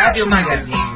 Radio Magazine.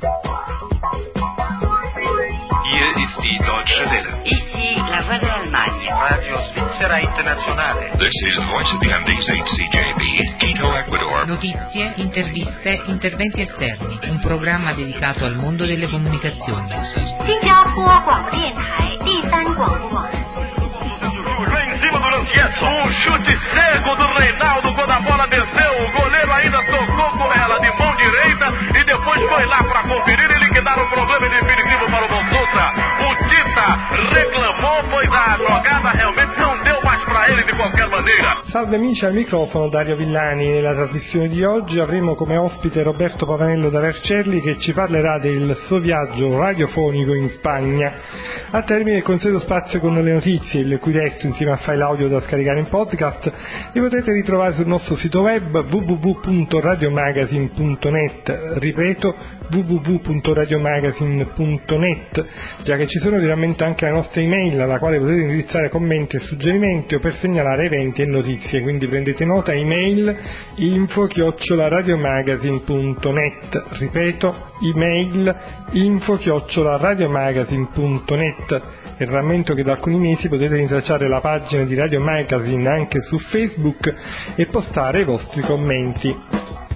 Hier ist die Deutsche Welle. Ici la voix de l'Allemagne. Radio Svizzera Internazionale. This is Voice of the Andes, HCJB, Quito, Ecuador. Notizie, interviste, interventi esterni. Un programma dedicato al mondo delle comunicazioni. 新加坡广播电台第三广播网。 Lá em cima do Lanchietto, chute cego do Reinaldo quando a bola desceu. O goleiro ainda tocou com ela de mão direita e depois foi lá para conferir e liquidar o problema definitivo para o Bonsutra. O Tita reclamou, pois a jogada realmente não deu mais para ele de qualquer maneira. Salve amici, al microfono Dario Villani. Nella trasmissione di oggi avremo come ospite Roberto Pavanello da Vercelli, che ci parlerà del suo viaggio radiofonico in Spagna. Al termine il consueto spazio con le notizie, il cui testo insieme a file audio da scaricare in podcast li potete ritrovare sul nostro sito web www.radiomagazine.net. Ripeto, www.radiomagazine.net, già che ci sono ovviamente anche la nostra email alla quale potete indirizzare commenti e suggerimenti o per segnalare eventi e notizie, quindi prendete nota: email info@radiomagazine.net. Ripeto, email info@radiomagazine.net. E rammento che da alcuni mesi potete rintracciare la pagina di Radio Magazine anche su Facebook e postare i vostri commenti.